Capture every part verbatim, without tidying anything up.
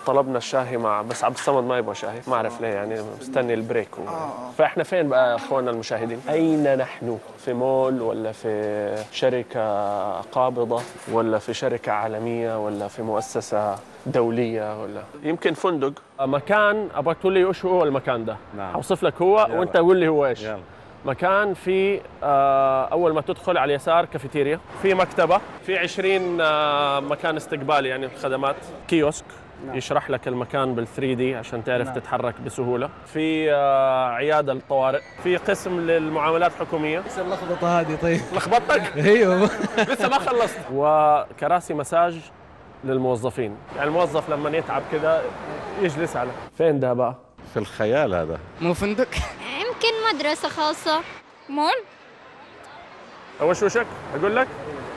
طلبنا الشاهي مع بس عبد الصمد ما يبغى شاهي، ما اعرف ليه يعني مستني البريك و... فاحنا فين بقى اخواننا المشاهدين؟ اين نحن؟ في مول ولا في شركه قابضه ولا في شركه عالميه ولا في مؤسسه دوليه ولا يمكن فندق؟ مكان ابغاك تقول لي ايش هو المكان ده؟ نعم. اوصف لك هو يلا. وانت قول لي هو ايش؟ يلا. مكان في أول ما تدخل على اليسار كافيتيريا، في مكتبة، في عشرين مكان استقبالي يعني الخدمات، كيوسك نعم. يشرح لك المكان بالثري دي عشان تعرف نعم. تتحرك بسهولة، في عيادة للطوارئ، في قسم للمعاملات الحكومية. ايش اللخبطة هذه طيب؟ لخبطتك؟ ايوه لسه ما خلصت. وكراسي مساج للموظفين، يعني الموظف لما يتعب كذا يجلس على. فين ده بقى؟ في الخيال هذا. مو فندق؟ يمكن مدرسة خاصة. مول؟ وش وشك؟ أقول لك؟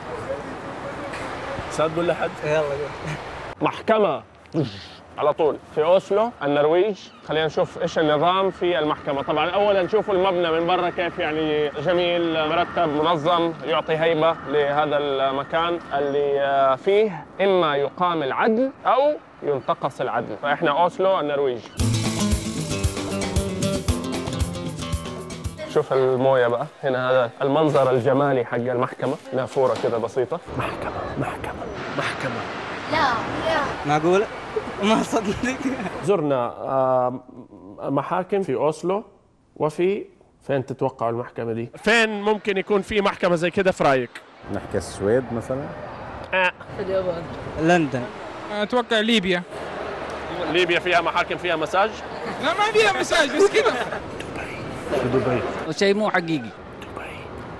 ساد تقول لحد؟ يلا قول. محكمة على طول في أوسلو النرويج. خلينا نشوف إيش النظام في المحكمة. طبعاً أولاً نشوف المبنى من برا كيف يعني جميل مرتب منظم، يعطي هيبة لهذا المكان اللي فيه إما يقام العدل أو ينتقص العدل. فإحنا أوسلو النرويج. شوف المويه بقى هنا، هذا المنظر الجمالي حق المحكمه، نافوره كذا بسيطه. محكمه محكمه محكمه. لا لا معقوله؟ ما صدق. زرنا محاكم في اوسلو وفي فين تتوقعوا المحكمه دي؟ فين ممكن يكون في محكمه زي كذا في رايك؟ نحكي السويد مثلا. آه. في اليابان. لندن. اتوقع ليبيا. ليبيا فيها محاكم فيها مساج؟ لا ما فيها مساج بس كذا. في دبي. شيء مو حقيقي. دبي.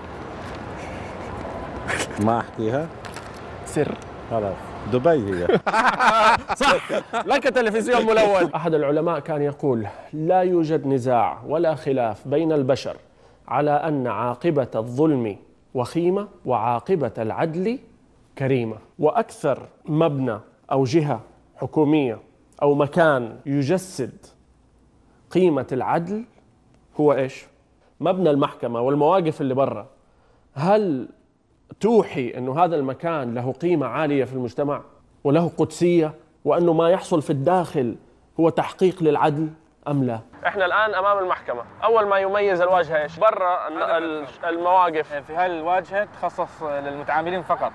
ما احكيها؟ سر. خلاص دبي هي. صح. لك تلفزيون ملون. أحد العلماء كان يقول: لا يوجد نزاع ولا خلاف بين البشر على أن عاقبة الظلم وخيمة وعاقبة العدل كريمة. وأكثر مبنى أو جهة حكومية أو مكان يجسد قيمة العدل هو إيش؟ مبنى المحكمة والمواقف اللي برا. هل توحي أنه هذا المكان له قيمة عالية في المجتمع وله قدسية وأنه ما يحصل في الداخل هو تحقيق للعدل أم لا؟ إحنا الآن أمام المحكمة. أول ما يميز الواجهة إيش؟ برا المواقف في هذه الواجهة تخصص للمتعاملين فقط.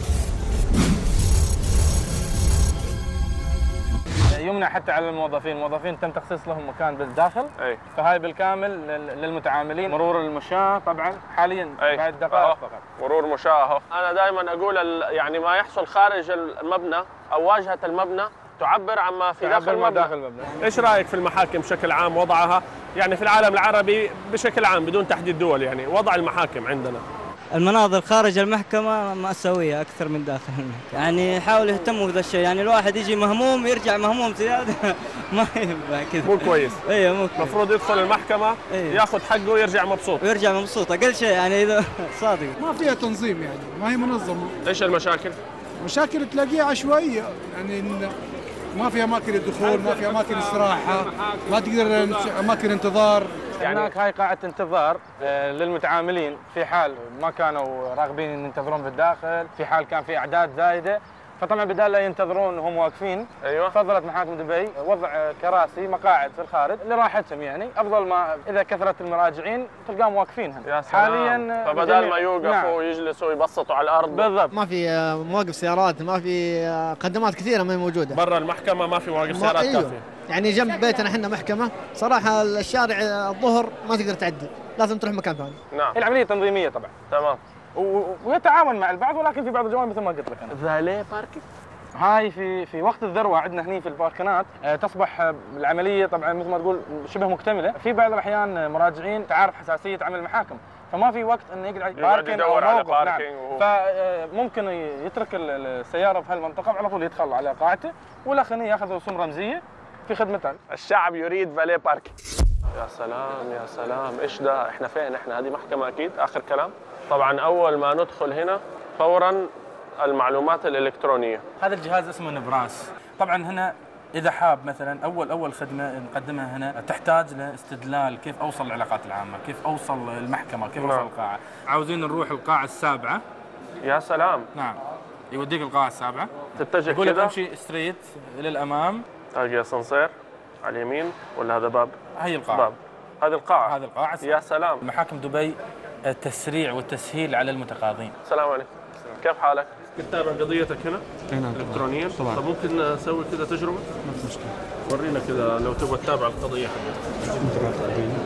يمنع حتى على الموظفين، الموظفين تم تخصيص لهم مكان بالداخل. أي. فهاي بالكامل للمتعاملين. مرور المشاة طبعا حاليا أي. بعد دقائق فقط. مرور مشاة. أنا دائما أقول يعني ما يحصل خارج المبنى أو واجهة المبنى تعبر عما في داخل المبنى. داخل المبنى. إيش رأيك في المحاكم بشكل عام وضعها يعني في العالم العربي بشكل عام بدون تحديد دول، يعني وضع المحاكم عندنا؟ المناظر خارج المحكمة مأساوية أكثر من داخل المحكمة، يعني يحاولوا يهتموا بهذا الشيء، يعني الواحد يجي مهموم يرجع مهموم زيادة. ما ينفع كذا. مو كويس. ايوه مو كويس. المفروض يدخل المحكمة أيه. ياخذ حقه ويرجع مبسوط. ويرجع مبسوط أقل شيء يعني إذا صادق. ما فيها تنظيم يعني، ما هي منظمة. إيش المشاكل؟ مشاكل تلاقيها عشوائية، يعني ما في أماكن الدخول، ما في أماكن استراحة، ما تقدر أماكن انتظار. يعني هناك هاي قاعة انتظار للمتعاملين في حال ما كانوا راغبين ان ينتظرون بالداخل، في حال كان في اعداد زايده، فطبعا بدال لا ينتظرون وهم واقفين. ايوه. فضلت محاكم دبي وضع كراسي مقاعد في الخارج لراحتهم، يعني افضل ما اذا كثرت المراجعين تلقاهم واقفين هنا. يا سلام. حاليا فبدال ما يوقفوا نعم. ويجلسوا ويبسطوا على الارض. بالضبط. ما في مواقف سيارات، ما في خدمات كثيره ما هي موجوده. برا المحكمه ما في مواقف سيارات أيوه. كافيه. يعني جنب بيتنا احنا محكمه، صراحه الشارع الظهر ما تقدر تعدي، لازم تروح مكان ثاني. نعم. العمليه تنظيميه طبعا. تمام. ويتعاون مع البعض، ولكن في بعض الجوانب مثل ما قلت لك انا. فالي باركينج. هاي في في وقت الذروه عندنا هني في الباركنات تصبح العمليه طبعا مثل ما تقول شبه مكتمله. في بعض الاحيان مراجعين تعرف حساسيه عمل المحاكم، فما في وقت انه يقعد باركينج او موقف. نعم. فممكن يترك السياره في هالمنطقه وعلى طول يدخل على قاعته، والاخ ياخذ رسوم رمزيه في خدمته. الشعب يريد فالي باركينج. يا سلام يا سلام، ايش ده؟ احنا فين؟ احنا هذه محكمه اكيد. اخر كلام. طبعا اول ما ندخل هنا فورا المعلومات الالكترونيه. هذا الجهاز اسمه نبراس. طبعا هنا اذا حاب مثلا اول اول خدمه نقدمها هنا تحتاج لاستدلال كيف اوصل العلاقات العامه، كيف اوصل المحكمه، كيف اوصل القاعه. عاوزين نروح القاعه السابعه. يا سلام. نعم. يوديك القاعه السابعه، تتجه يقول لك كذا امشي ستريت للامام هاجي اسانسير على اليمين ولا هذا باب؟ هي القاعة. باب. هذه القاعة. هذه القاعة. يا سلام. محاكم دبي التسريع والتسهيل على المتقاضين. السلام عليكم. كيف حالك؟ كنت تابع قضيتك هنا؟ نعم. الكترونيا؟ طبعا. طب ممكن نسوي كذا تجربة؟ ما في مشكلة. ورينا كذا لو تبغى تتابع القضية حقتك. متابعة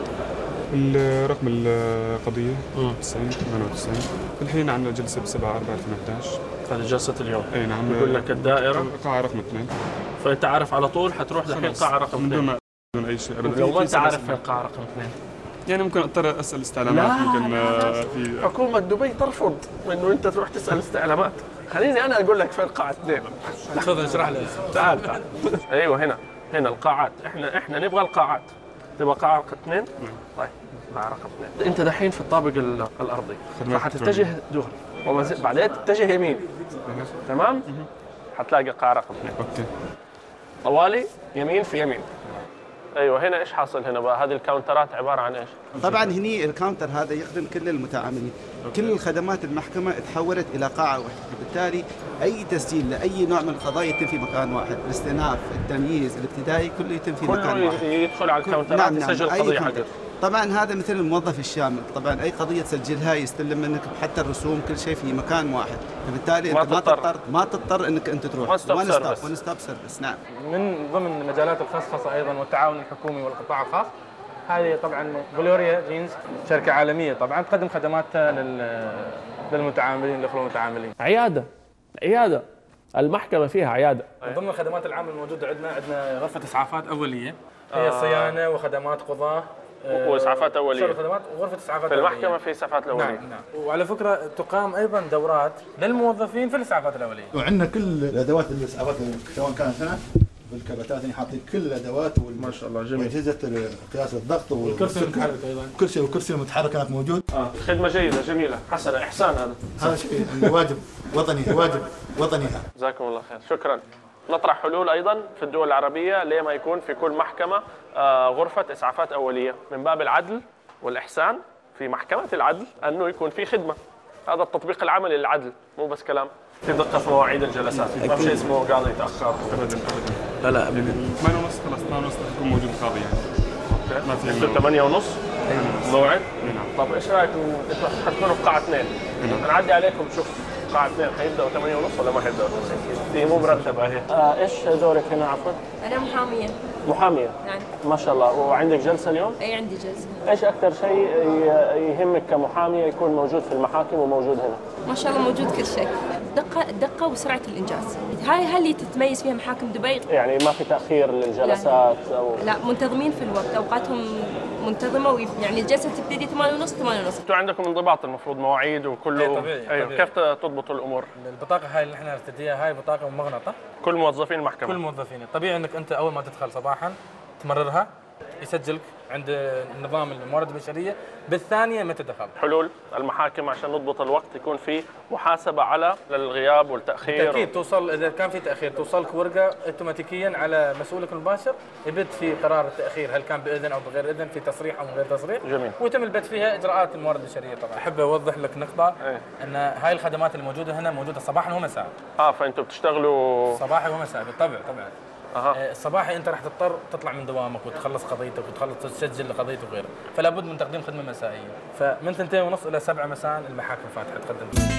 القضية. رقم القضية تسعين ثمانية وتسعين. الحين عندنا جلسة ب سبعة أربعة ألفين وإحدى عشر. هذه جلسة اليوم. اي نعم. يقول لك الدائرة قاعة رقم اثنين. فأنت عارف على طول حتروح الحين قاعة رقم اثنين. بدون بدون أي شيء أبدا. لو ما أنت عارف القاعة رقم اثنين. يعني ممكن اضطر اسال استعلامات. ممكن لا في حكومة دبي ترفض انه انت تروح تسال استعلامات. خليني انا اقول لك فين القاعة اثنين. تفضل اشرح لي. تعال تعال. ايوه هنا هنا القاعات، احنا احنا نبغى القاعات. تبغى قاعة رقم اثنين؟ طيب قاعة رقم اثنين. انت دحين في الطابق الارضي فحتتجه دغري وبعدين تتجه يمين. تمام؟ حتلاقي قاعة رقم اثنين. اوكي. طوالي يمين في يمين. ايوه هنا ايش حاصل هنا بقى؟ هذه الكاونترات عباره عن ايش؟ طبعا هني الكاونتر هذا يخدم كل المتعاملين. كل الخدمات المحكمه تحولت الى قاعه واحده، بالتالي اي تسجيل لاي نوع من القضايا يتم في مكان واحد، الاستئناف، التمييز، الابتدائي كله يتم في مكان واحد. كله يدخل على الكاونترات. نعم يسجل نعم. قضيه حقته. طبعا هذا مثل الموظف الشامل، طبعا اي قضيه تسجلها يستلم منك حتى الرسوم كل شيء في مكان واحد، فبالتالي ما انت ما تضطر. تضطر ما تضطر انك انت تروح. وان ستوب سيرفيس. وان ستوب سيرفيس. نعم. من ضمن مجالات الخصخصة ايضا والتعاون الحكومي والقطاع الخاص، هذه طبعا جلوريا جينز شركة عالمية طبعا تقدم خدماتها لل للمتعاملين لاخوة المتعاملين. عياده عياده المحكمه فيها عياده. من ضمن الخدمات العامة الموجودة عندنا عندنا غرفة اسعافات اولية، هي صيانة وخدمات قضاة واسعافات اوليه. خدمات وغرفة اسعافات في المحكمة في اسعافات الاوليه. نعم نعم. وعلى فكرة تقام ايضا دورات للموظفين في الاسعافات الاولية. وعندنا كل الادوات الاسعافات سواء كانت هنا بالكباتات هنا حاطين كل الادوات وال ما شاء الله جميل. واجهزه قياس الضغط والكرسي المتحرك ايضا. الكرسي والكرسي المتحرك كانت موجود. اه خدمه جيده جميله حسنه احسان. هذا هذا شيء واجب وطني واجب وطني هذا. جزاكم الله خير شكرا. نطرح حلول ايضا في الدول العربيه ليه ما يكون في كل محكمه آه غرفه اسعافات اوليه من باب العدل والاحسان في محكمه العدل انه يكون في خدمه. هذا التطبيق العملي للعدل مو بس كلام. في دقه في مواعيد الجلسات ما في شيء اسمه قاضي يتاخر ابدا ابدا. لا لا ابدا. ثمانية ونص خلاص ثمانية ونص يكون موجود القاضي يعني. ما في انتم ثمانية ونص موعد؟ طب ايش رايكم انتم حتكونوا في قاعه اثنين؟ نعدي عليكم نشوف قاعة اثنين حيبدأوا ثمانية ونص ولا ما حيبدأوا؟ هي مو مرتبة هي. آه ايش دورك هنا عفوا؟ أنا محامية. محامية؟ نعم. ما شاء الله، وعندك جلسة اليوم؟ أي عندي جلسة. ايش أكثر شيء يهمك كمحامية يكون موجود في المحاكم وموجود هنا؟ ما شاء الله موجود كل شيء. دقة الدقة وسرعة الإنجاز. هاي هاي اللي تتميز فيها محاكم دبي. يعني ما في تأخير للجلسات أو؟ لا منتظمين في الوقت، أوقاتهم منتظمة ويعني الجلسة تبتدي ثمانية ونص ثمانية ونص. انتوا عندكم انضباط المفروض مواعيد وكله. اي طبيعي. ايوه طبيعي. كيف تضبطوا الامور؟ البطاقة هاي اللي احنا نرتديها هاي بطاقة ممغنطة. كل موظفين المحكمة. كل الموظفين، طبيعي انك انت اول ما تدخل صباحا تمررها يسجلك عند نظام الموارد البشريه بالثانيه متى دخل. حلول المحاكم عشان نضبط الوقت يكون في محاسبه على الغياب والتاخير. اكيد توصل اذا كان في تاخير توصلك ورقه اوتوماتيكيا على مسؤولك المباشر يبت في قرار التاخير هل كان باذن او بغير اذن، في تصريح او من غير تصريح. جميل. ويتم البت فيها اجراءات الموارد البشريه طبعا. احب اوضح لك نقطه ايه؟ ان هاي الخدمات الموجوده هنا موجوده صباحا ومساء. اه فانتم بتشتغلوا صباحي ومساء بالطبع طبعا. أه. الصباحي انت راح تضطر تطلع من دوامك وتخلص قضيتك وتخلص تسجل لقضيتك وغيره، فلا بد من تقديم خدمه مسائيه، فمن ثنتين ونص الى سبعة مساء المحاكم فاتحه تقدم.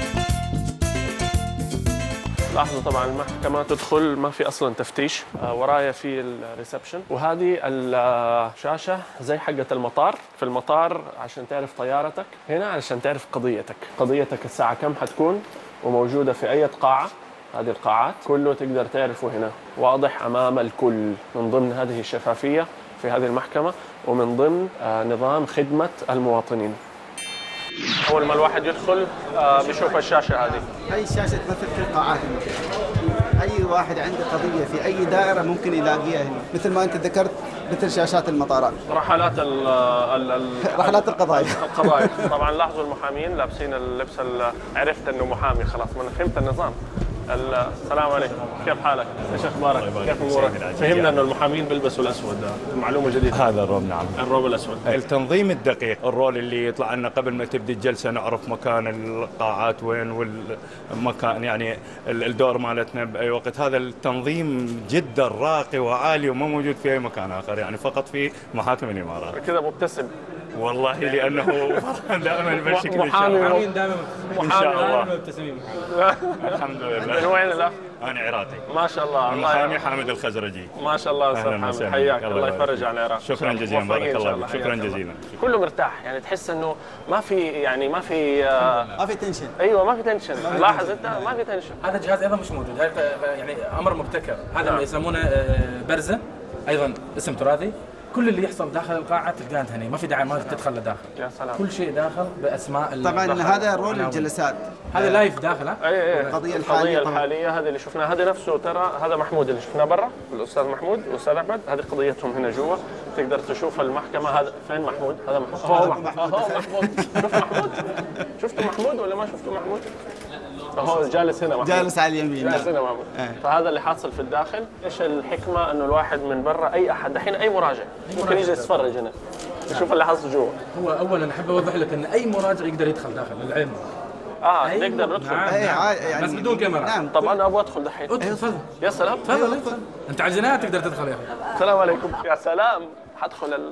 لاحظوا طبعا المحكمة تدخل ما في أصلا تفتيش. آه ورايا في الريسبشن، وهذه الشاشة زي حقة المطار. في المطار عشان تعرف طيارتك، هنا عشان تعرف قضيتك. قضيتك الساعة كم حتكون وموجودة في أي قاعة. هذه القاعات كله تقدر تعرفه هنا واضح أمام الكل، من ضمن هذه الشفافية في هذه المحكمة ومن ضمن آه نظام خدمة المواطنين. أول ما الواحد يدخل آه بيشوف الشاشة هذه. هاي الشاشة تمثل كل قاعات المحكمة. أي واحد عنده قضية في أي دائرة ممكن يلاقيها هنا، مثل ما أنت ذكرت مثل شاشات المطارات. رحلات ال ال ال رحلات القضايا. القضايا طبعا. لاحظوا المحامين لابسين اللبس. عرفت انه محامي خلاص، ما انا فهمت النظام. السلام عليكم، كيف حالك؟ ايش اخبارك؟ كيف امورك؟ فهمنا انه المحامين بيلبسوا الاسود، معلومه جديده. هذا الروب، نعم، الروب الاسود. التنظيم الدقيق، الرول اللي يطلع لنا قبل ما تبدي الجلسه، نعرف مكان القاعات وين والمكان، يعني الدور مالتنا باي وقت. هذا التنظيم جدا راقي وعالي وما موجود في اي مكان اخر، يعني فقط في محاكم الامارات. كذا مبتسم والله لانه دائما بالشكل محامي دائما محامي ان شاء الله مبتسمين. الحمد لله. من وين الاخ؟ انا عراقي. ما شاء الله. المحامي حامد الخزرجي. ما شاء الله استاذ حامد، حياك الله يفرج على العراق. شكرا جزيلا، بارك الله فيك، شكرا جزيلا. كله مرتاح، يعني تحس انه ما في يعني ما في ما في تنشن. ايوه ما في تنشن، لاحظ انت ما في تنشن. هذا الجهاز ايضا مش موجود، هذا يعني امر مبتكر، هذا اللي يسمونه برزه، ايضا اسم تراثي. كل اللي يحصل داخل القاعه تلقاه انت هنا، ما في داعي ما تدخل لداخل. يا سلام. كل شيء داخل باسماء. طبعا هذا رول الجلسات، هذا لايف داخل. اي اي القضيه الحاليه الحاليه الحاليه هذا اللي شفناه، هذا نفسه ترى هذا محمود اللي شفناه برا، الاستاذ محمود والاستاذ احمد، هذه قضيتهم هنا جوا، تقدر تشوف المحكمه. هذا فين محمود؟ هذا محمود. هو محمود. شوف محمود، شفتوا محمود ولا ما شفتوا محمود؟ هو جالس هنا محمود. جالس على اليمين. جالس هنا محمود. فهذا اللي حاصل في الداخل. ايش الحكمه؟ انه الواحد من برا، اي احد الحين اي مراجع ممكن يجي يتفرج هنا يشوف اللي حاصل جوا. هو اولا احب اوضح لك ان اي مراجع يقدر يدخل داخل للعلم. اه نقدر ندخل. نعم. يعني بس بدون كاميرا. نعم. طب انا ابغى ادخل دحين. ادخل تفضل. يا سلام. تفضل ادخل. انت على الجنايه تقدر تدخل يا اخي. السلام عليكم. يا سلام، حدخل ال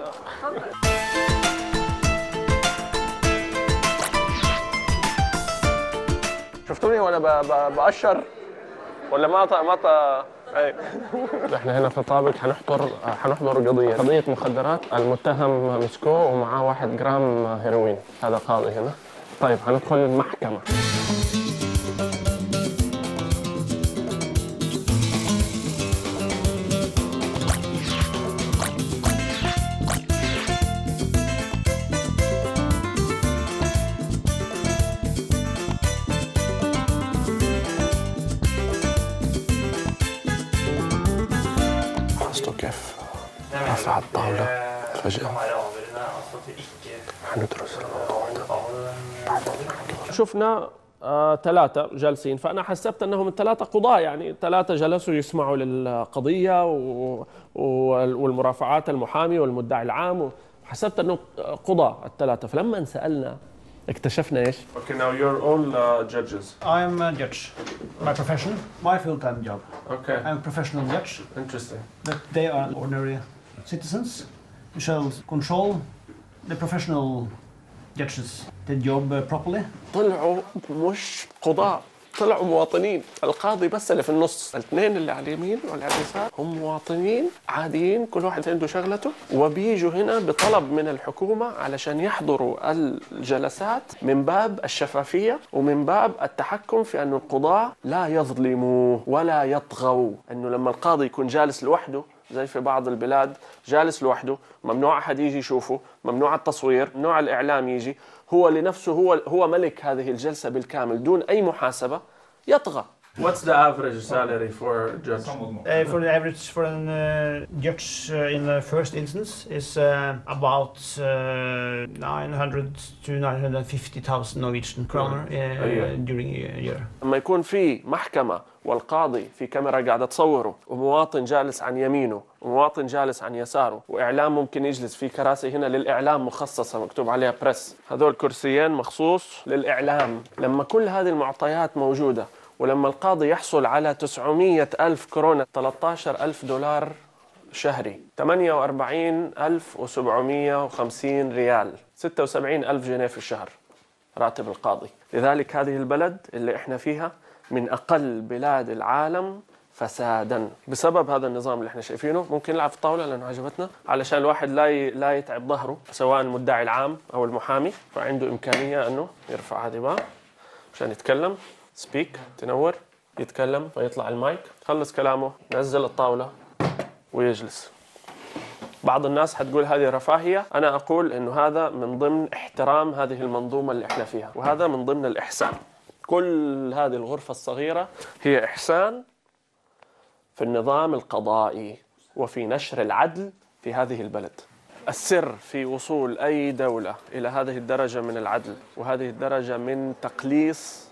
شفتوني وانا بأشر ولا ما ما اي. احنا هنا في طابق حنحضر حنحضر قضيه قضيه مخدرات. المتهم مسكوه ومعاه واحد جرام هيروين. هذا قاضي هنا. طيب حندخل المحكمه. كيف رفع الطاولة فجأة حندرس الموضوع ده. شفنا آه ثلاثة جالسين، فأنا حسبت أنهم الثلاثة قضاة، يعني ثلاثة جلسوا يسمعوا للقضية و... والمرافعات المحامي والمدعي العام، وحسبت أنه قضاة الثلاثة. فلما سألنا اكتشفنا ايش؟ Okay, now you're all uh, judges. I am a judge. My profession, my full-time job. Okay. I'm a professional judge. Interesting. But they are ordinary citizens who shall control the professional judges the job uh, properly. طلعوا مش قضاة، طلعوا مواطنين. القاضي بس اللي في النص، الاثنين اللي على اليمين واللي على اليسار هم مواطنين عاديين، كل واحد عنده شغلته، وبيجوا هنا بطلب من الحكومة علشان يحضروا الجلسات من باب الشفافية ومن باب التحكم في أن القضاة لا يظلموا ولا يطغوا. أنه لما القاضي يكون جالس لوحده زي في بعض البلاد جالس لوحده، ممنوع أحد يجي يشوفه، ممنوع التصوير، ممنوع الإعلام يجي، هو لنفسه هو هو ملك هذه الجلسة بالكامل دون أي محاسبة، يطغى. What's the average salary for a judge? Uh, for the average for a uh, judge uh, in the first instance is uh, about uh, nine hundred to nine hundred fifty thousand Norwegian kroner uh, during a year. لما يكون في محكمة والقاضي في كاميرا قاعدة تصوره، ومواطن جالس عن يمينه ومواطن جالس عن يساره، وإعلام ممكن يجلس في كراسي هنا للإعلام مخصصة مكتوب عليها بريس، هذول كرسيين مخصوص للإعلام. لما كل هذه المعطيات موجودة، ولما القاضي يحصل على تسعمية ألف كورونا، ثلاثة عشر ألف دولار شهري، ثمانية وأربعين ألف وسبعمية وخمسين ريال، ستة وسبعين ألف جنيه في الشهر راتب القاضي. لذلك هذه البلد اللي احنا فيها من أقل بلاد العالم فسادا بسبب هذا النظام اللي احنا شايفينه. ممكن نلعب في الطاولة لأنه عجبتنا، علشان الواحد لا لا يتعب ظهره، سواء المدعي العام أو المحامي، فعنده إمكانية أنه يرفع هذه بقى عشان يتكلم. سبيك، تنور، يتكلم فيطلع المايك، خلص كلامه نزل الطاولة ويجلس. بعض الناس حتقول هذه رفاهية، أنا أقول إنه هذا من ضمن احترام هذه المنظومة اللي احنا فيها، وهذا من ضمن الإحسان. كل هذه الغرفة الصغيرة هي إحسان في النظام القضائي وفي نشر العدل في هذه البلد. السر في وصول أي دولة إلى هذه الدرجة من العدل وهذه الدرجة من تقليص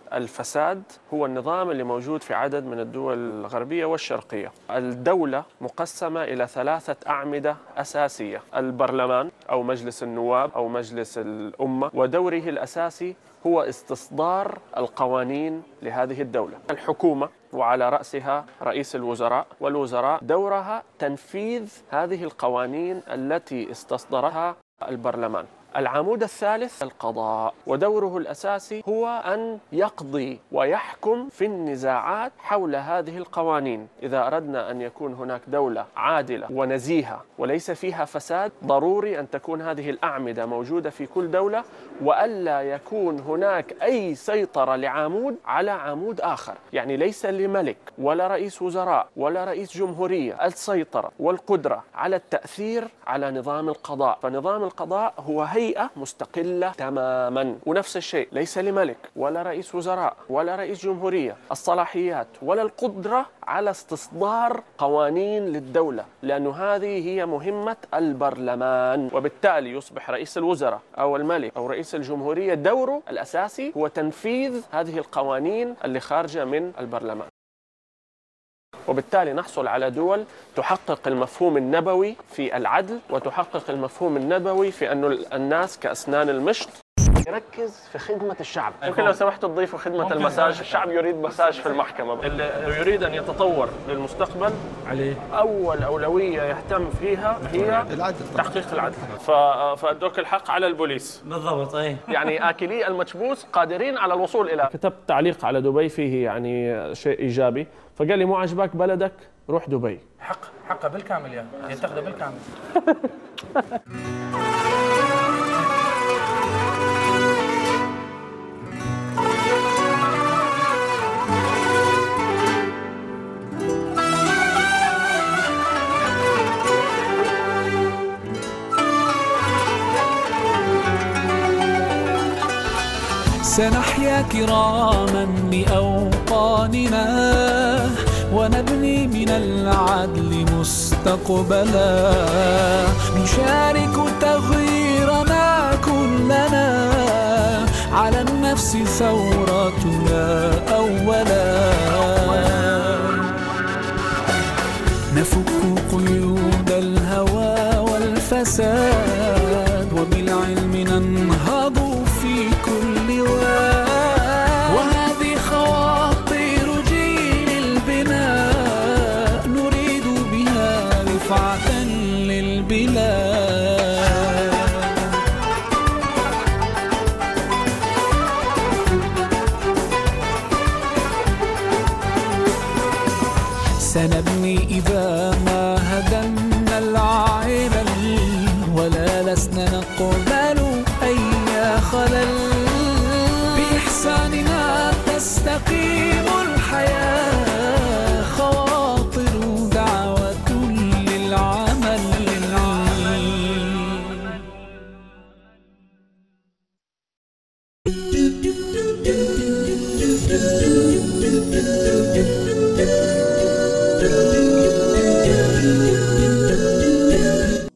الفساد هو النظام اللي موجود في عدد من الدول الغربية والشرقية. الدولة مقسمة إلى ثلاثة أعمدة أساسية: البرلمان أو مجلس النواب أو مجلس الأمة، ودوره الأساسي هو استصدار القوانين لهذه الدولة. الحكومة وعلى رأسها رئيس الوزراء، والوزراء دورها تنفيذ هذه القوانين التي استصدرها البرلمان. العمود الثالث القضاء، ودوره الأساسي هو أن يقضي ويحكم في النزاعات حول هذه القوانين. إذا أردنا أن يكون هناك دولة عادلة ونزيهة وليس فيها فساد، ضروري أن تكون هذه الأعمدة موجودة في كل دولة، وألا يكون هناك أي سيطرة لعمود على عمود آخر. يعني ليس لملك ولا رئيس وزراء ولا رئيس جمهورية السيطرة والقدرة على التأثير على نظام القضاء، فنظام القضاء هو هي بيئة مستقلة تماما. ونفس الشيء ليس لملك ولا رئيس وزراء ولا رئيس جمهورية الصلاحيات ولا القدرة على استصدار قوانين للدولة، لأن هذه هي مهمة البرلمان. وبالتالي يصبح رئيس الوزراء أو الملك أو رئيس الجمهورية دوره الأساسي هو تنفيذ هذه القوانين اللي خارجة من البرلمان. وبالتالي نحصل على دول تحقق المفهوم النبوي في العدل، وتحقق المفهوم النبوي في أن الناس كأسنان المشط. يركز في خدمة الشعب. ممكن لو سمحت تضيفوا خدمة المساج. الشعب يريد مساج في المحكمة. اللي يريد أن يتطور للمستقبل عليه أول أولوية يهتم فيها هي العدل، تحقيق العدل. فأدوك الحق على البوليس. بالضبط. أي يعني آكلي المكبوس قادرين على الوصول إلى. كتبت تعليق على دبي فيه يعني شيء إيجابي، فقال لي مو عجبك بلدك روح دبي. حق حقه بالكامل يعني يتخذه بالكامل. سنحيا كراما لأوطاننا ونبني من العدل مستقبلا، نشارك تغييرنا كلنا، على النفس ثورتنا أولا، نفك قيود الهوى والفساد، وبالعلم ننهض في كل واد، وهذه خواطر جيل البناء نريد بها رفعة للبلاد. سنبني إذا ما هدمنا العلل، ولا لسنا نقبل أي خلل، بإحساننا تستقيم